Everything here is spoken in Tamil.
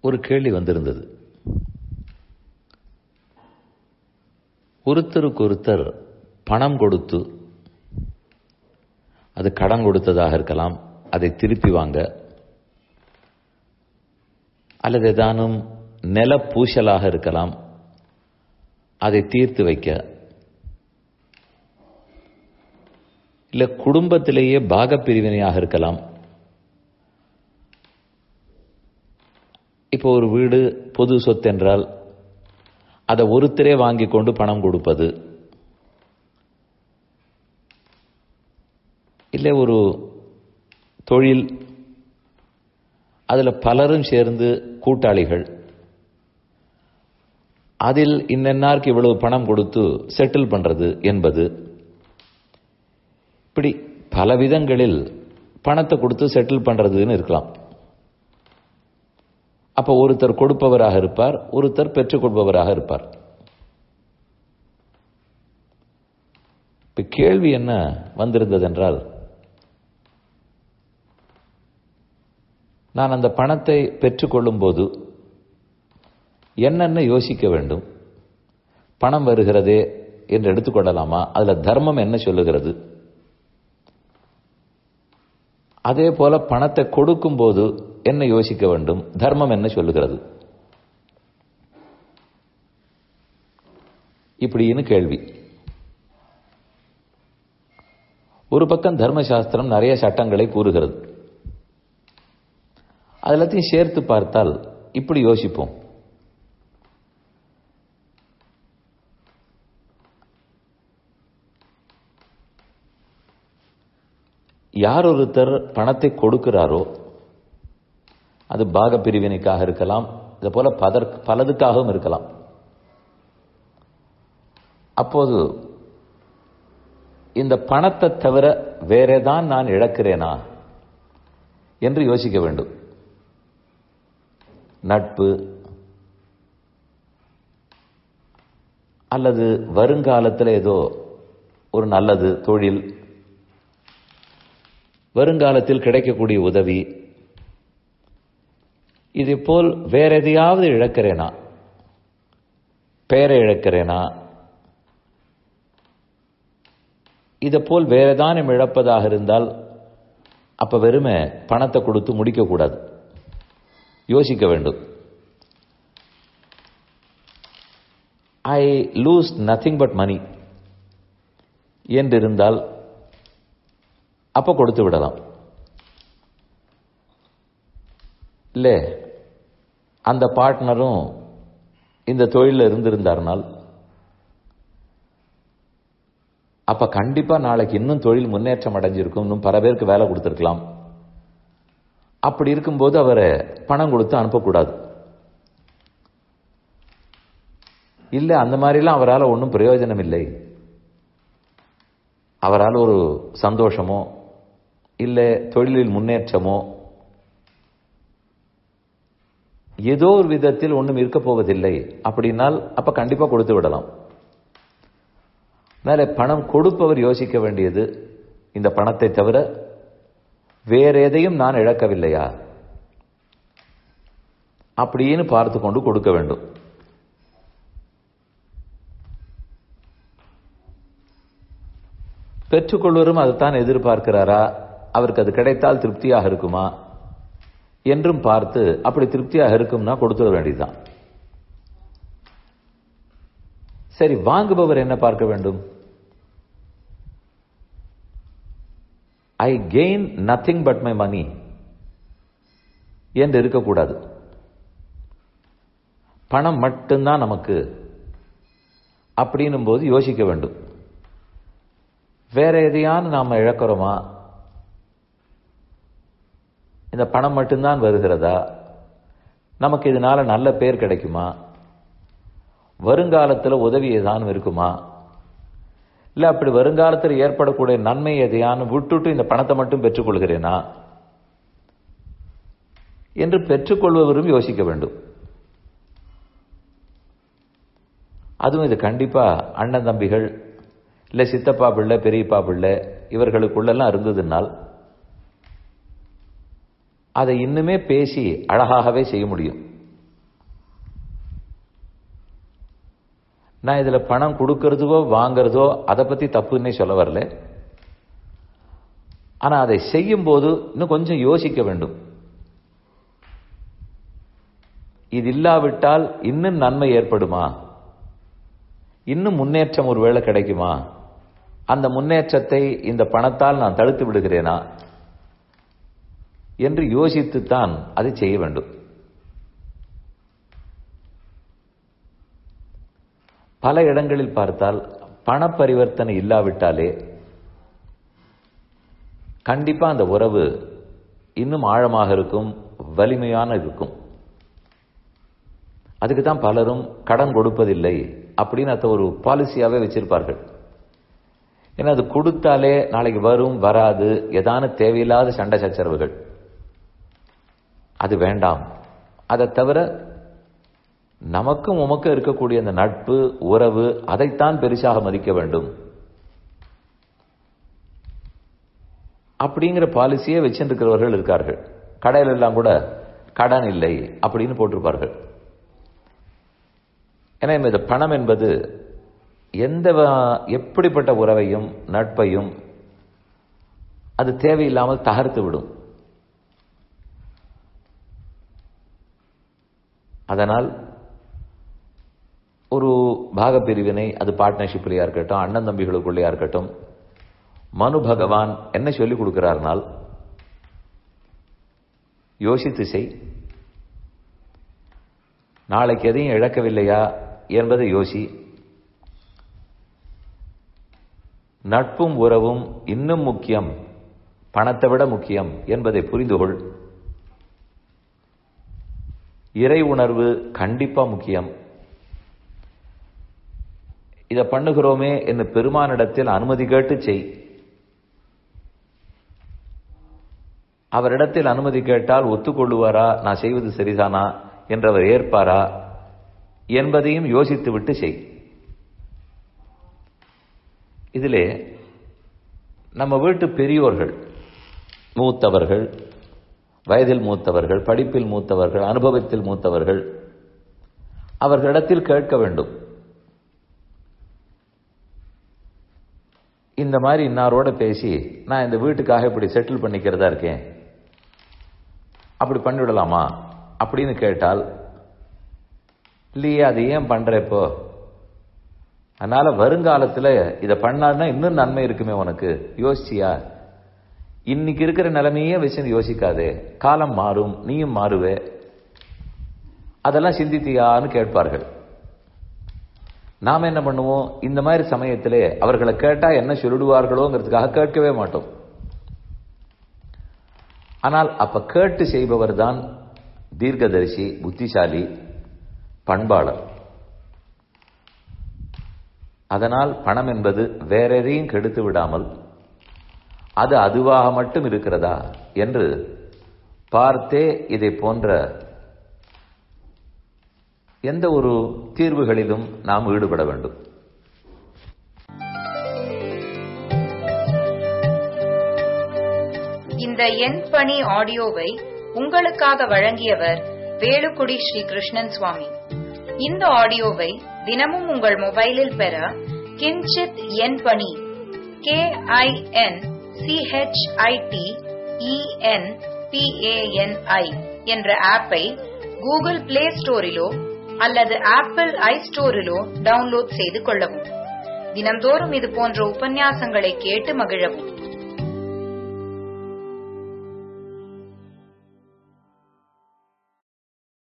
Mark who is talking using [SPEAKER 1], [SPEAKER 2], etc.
[SPEAKER 1] ஒரு கேள்வி வந்திருந்தது. ஒருத்தருக்கு ஒருத்தர் பணம் கொடுத்து, அது கடன் கொடுத்ததாக இருக்கலாம், அதை திருப்பி வாங்க, அல்லது ஏதானும் நில பூசலாக இருக்கலாம், அதை தீர்த்து வைக்க, இல்ல குடும்பத்திலேயே பாகப்பிரிவினையாக இருக்கலாம். இப்போ ஒரு வீடு பொது சொத்து என்றால் அதை ஒருத்தரே வாங்கி கொண்டு பணம் கொடுப்பது, இல்லை ஒரு தொழில், அதில் பலரும் சேர்ந்து கூட்டாளிகள், அதில் இன்னென்னாருக்கு இவ்வளவு பணம் கொடுத்து செட்டில் பண்றது என்பது, இப்படி பல விதங்களில் பணத்தை கொடுத்து செட்டில் பண்றதுன்னு இருக்கலாம். அப்ப ஒருத்தர் கொடுப்பவராக இருப்பார், ஒருத்தர் பெற்றுக் கொள்பவராக இருப்பார். இப்ப கேள்வி என்ன வந்திருந்தது என்றால், நான் அந்த பணத்தை பெற்றுக்கொள்ளும் போது என்னென்ன யோசிக்க வேண்டும்? பணம் வருகிறதே என்று எடுத்துக்கொள்ளலாமா? அதுல தர்மம் என்ன சொல்லுகிறது? அதே போல பணத்தை கொடுக்கும் போது என்ன யோசிக்க வேண்டும்? தர்மம் என்ன சொல்லுகிறது? இப்படின்னு கேள்வி. ஒரு பக்கம் தர்மசாஸ்திரம் நிறைய சட்டங்களை கூறுகிறது. அதெல்லாத்தையும் சேர்த்து பார்த்தால் இப்படி யோசிப்போம். யார் ஒருத்தர் பணத்தை கொடுக்கிறாரோ, அது பாக பிரிவினைக்காக இருக்கலாம், இது போல பலதுக்காகவும் இருக்கலாம். அப்போது இந்த பணத்தை தவிர வேறேதான் நான் இழக்கிறேனா என்று யோசிக்க வேண்டும். நட்பு, அல்லது வருங்காலத்தில் ஏதோ ஒரு நல்லது தொழில், வருங்காலத்தில் கிடைக்கக்கூடிய உதவி, இதே போல் வேற எதையாவது இழக்கிறேனா? பெயரை இழக்கிறேனா? இதை போல் வேறதானம் இழப்பதாக இருந்தால் அப்ப வெறுமே பணத்தை கொடுத்து முடிக்கக்கூடாது, யோசிக்க வேண்டும். I lose nothing but money என்றிருந்தால் அப்ப கொடுத்து விடலாம். இல்லை, அந்த பார்ட்னரும் இந்த தொழிலில் இருந்திருந்தார்னால் அப்ப கண்டிப்பா நாளைக்கு இன்னும் தொழில் முன்னேற்றம் அடைஞ்சிருக்கும், இன்னும் பல பேருக்கு வேலை கொடுத்திருக்கலாம். அப்படி இருக்கும்போது அவரை பணம் கொடுத்து அனுப்பக்கூடாது. இல்லை, அந்த மாதிரிலாம் அவரால் ஒன்றும் பிரயோஜனம் இல்லை, அவரால் ஒரு சந்தோஷமோ இல்லை தொழிலில் முன்னேற்றமோ ஏதோ ஒரு விதத்தில் ஒன்றும் இருக்க போவதில்லை அப்படின்னால் அப்ப கண்டிப்பா கொடுத்து விடலாம். மேலே பணம் கொடுப்பவர் யோசிக்க வேண்டியது, இந்த பணத்தை தவிர வேற எதையும் நான் இழக்கவில்லையா அப்படின்னு பார்த்து கொண்டு கொடுக்க வேண்டும். பெற்றுக்கொள்வரும் அதுதான் எதிர்பார்க்கிறாரா, அவருக்கு அது கிடைத்தால் திருப்தியாக இருக்குமா என்றும் பார்த்து, அப்படி திருப்தியாக இருக்கும்னா கொடுத்துட வேண்டியதுதான். சரி, வாங்குபவர் என்ன பார்க்க வேண்டும்? I gain nothing but my money என்று இருக்கக்கூடாது. பணம் மட்டும்தான் நமக்கு அப்படின்னும் போது யோசிக்க வேண்டும், வேற எதையானு நாம இழக்கிறோமா? இந்த பணம் மட்டும்தான் வருகிறதா? நமக்கு இதனால நல்ல பேர் கிடைக்குமா? வருங்காலத்தில் உதவி ஏதானும் இருக்குமா? இல்ல அப்படி வருங்காலத்தில் ஏற்படக்கூடிய நன்மை எதையானு விட்டுட்டு இந்த பணத்தை மட்டும் பெற்றுக்கொள்கிறேனா என்று பெற்றுக்கொள்பவரும் யோசிக்க வேண்டும். அதுவும் இது கண்டிப்பா அண்ணன் தம்பிகள், இல்லை சித்தப்பா பிள்ளை பெரியப்பா பிள்ளை இவர்களுக்குள்ளெல்லாம் இருந்ததுனால் அதை இன்னுமே பேசி அழகாகவே செய்ய முடியும். நான் இதுல பணம் கொடுக்கறதோ வாங்கறதோ அதை பத்தி தப்புன்னே சொல்ல வரல. ஆனா அதை செய்யும் போது இன்னும் கொஞ்சம் யோசிக்க வேண்டும். இது இல்லாவிட்டால் இன்னும் நன்மை ஏற்படுமா, இன்னும் முன்னேற்றம் ஒருவேளை கிடைக்குமா, அந்த முன்னேற்றத்தை இந்த பணத்தால் நான் தடுத்து விடுகிறேனா என்று யோசித்துத்தான் அதை செய்ய வேண்டும். பல இடங்களில் பார்த்தால் பண பரிவர்த்தனை இல்லாவிட்டாலே கண்டிப்பா அந்த உறவு இன்னும் ஆழமாக இருக்கும், வலிமையான இருக்கும். அதுக்கு தான் பலரும் கடன் கொடுப்பதில்லை அப்படின்னு அதை ஒரு பாலிசியாவே வச்சிருப்பார்கள். ஏன்னா அது கொடுத்தாலே நாளைக்கு வரும் வராது ஏதான தேவையில்லாத சண்டை சச்சரவுகள், அது வேண்டாம். அதை தவிர நமக்கும் உமக்கும் இருக்கக்கூடிய அந்த நட்பு உறவு அதைத்தான் பெருசாக மதிக்க வேண்டும் அப்படிங்கிற பாலிசியே வச்சிருக்கிறவர்கள் இருக்கார்கள். கடையில எல்லாம் கூட கடன் இல்லை அப்படின்னு போட்டிருப்பார்கள். ஏன்னா இந்த பணம் என்பது எப்படிப்பட்ட உறவையும் நட்பையும் அது தேவையில்லாமல் தகர்த்து விடும். அதனால் ஒரு பாகப்பிரிவினை, அது பார்ட்னர்ஷிப்லையா இருக்கட்டும், அண்ணன் தம்பிகளுக்குள்ளேயா இருக்கட்டும், மனு பகவான் என்ன சொல்லிக் கொடுக்கிறார்னால், யோசித்து செய், நாளைக்கு எதையும் இழக்கவில்லையா என்பதை யோசி, நட்பும் உறவும் இன்னும் முக்கியம், பணத்தை விட முக்கியம் என்பதை புரிந்து கொள், இறை உணர்வு கண்டிப்பா முக்கியம், இதை பண்ணுகிறோமே என்று பெருமானிடத்தில் அனுமதி கேட்டு செய், அவரிடத்தில் அனுமதி கேட்டால் ஒத்துக்கொள்ளுவாரா, நான் செய்வது சரிதானா என்றவர் ஏற்பாரா என்பதையும் யோசித்து விட்டு செய். இதிலே நம்ம வீட்டு பெரியோர்கள், மூத்தவர்கள், வயதில் மூத்தவர்கள், படிப்பில் மூத்தவர்கள், அனுபவத்தில் மூத்தவர்கள், அவர்களிடத்தில் கேட்க வேண்டும். இந்த மாதிரி இன்னாரோட பேசி நான் இந்த வீட்டுக்காக இப்படி செட்டில் பண்ணிக்கிறதா இருக்கேன், அப்படி பண்ணிவிடலாமா அப்படின்னு கேட்டால், இல்லையே அது ஏன் பண்ற இப்போ, அதனால வருங்காலத்துல இதை பண்ணான்னா இன்னும் நன்மை இருக்குமே உனக்கு, யோசிச்சியா, இன்னைக்கு இருக்கிற நிலைமையே வச்சு யோசிக்காதே, காலம் மாறும், நீயும் மாறுவே, அதெல்லாம் சிந்தித்தியான்னு கேட்பார்கள். நாம என்ன பண்ணுவோம், இந்த மாதிரி சமயத்திலே அவர்களை கேட்டா என்ன சொல்லிடுவார்களோங்கிறதுக்காக கேட்கவே மாட்டோம். ஆனால் அப்ப கேட்டு செய்பவர் தான் தீர்க்கதரிசி, புத்திசாலி, பண்பாளர். அதனால் பணம் என்பது வேற எதையும் கெடுத்து விடாமல் அது அதுவாக மட்டும் இருக்கிறதா என்று பார்த்தே இதை போன்ற எந்த ஒரு தீர்வுகளிலும் நாம் ஈடுபட வேண்டும்.
[SPEAKER 2] இந்த என் பணி ஆடியோவை உங்களுக்காக வழங்கியவர் வேலுக்குடி ஸ்ரீ கிருஷ்ணன் சுவாமி. இந்த ஆடியோவை தினமும் உங்கள் மொபைலில் பெற கிஞ்சித் என் பணி KINCHITENPANI என்ற ஆப்பை கூகுள் பிளே ஸ்டோரிலோ அல்லது ஆப்பிள் ஐஸ்டோரிலோ டவுன்லோட் செய்து கொள்ளவும். தினம்தோறும் இது போன்ற உபன்யாசங்களை கேட்டு மகிழவும்.